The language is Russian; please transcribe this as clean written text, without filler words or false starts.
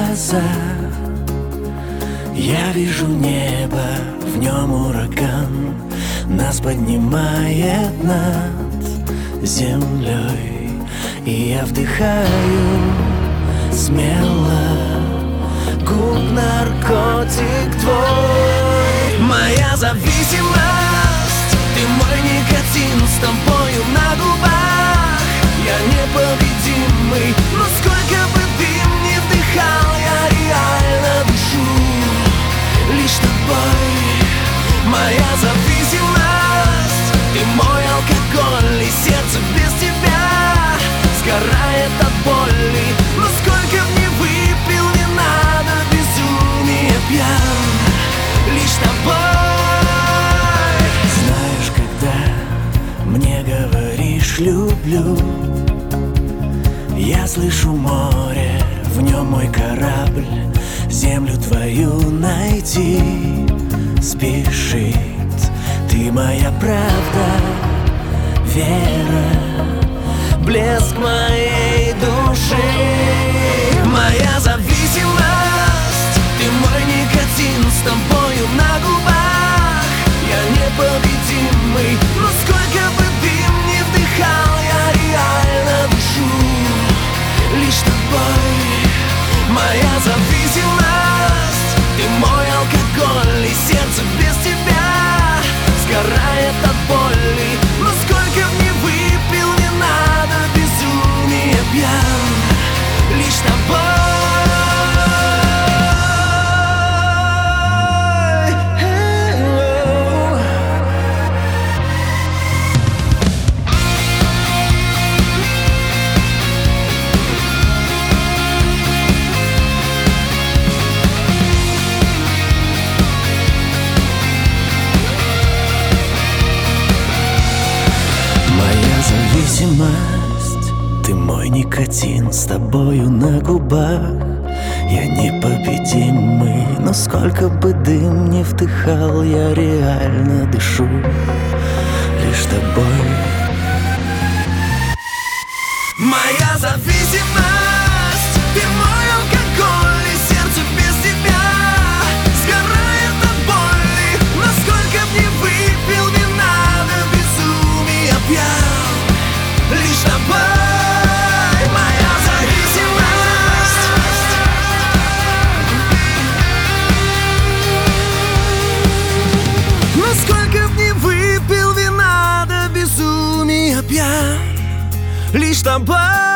глаза. Я вижу небо, в нем ураган нас поднимает над землей. И я вдыхаю смело губ наркотик твой. Моя зависимость, ты мой никотин, с тобою на губах я непобедимый. Но сколько бы дым не вдыхал, я реально дышу лишь тобой. Моя зависимость, ты мой алкоголь, и сердце без тебя сгорает от боли. Но сколько б не выпил, не надо безумие, пьян лишь тобой. Знаешь, когда мне говоришь «люблю», я слышу море, в нем мой корабль землю твою найти спешит. Ты моя правда, вера, блеск моей души. Моя зависимость, ты мой никотин, с тобою на губах я непобедимый. Но сколько бы дым не вдыхал, я реально дышу лишь тобой. Моя зависимость, ты мой алкоголь, и сердце без тебя сгорает от боли. Но сколько б не выпил, не надо безумие, пьян лишь тобой. Зависимость, ты мой никотин, с тобою на губах я непобедимый. Но сколько бы дым не вдыхал, я реально дышу лишь тобой. Моя зависимость, ты мой алкоголь, и сердце без тебя сгорает от боли. Но сколько б не выпил, не надо безумия, пьян лишь тобой. Моя зависимость. Но сколько б не выпил вина до безумия, пьян лишь тобой.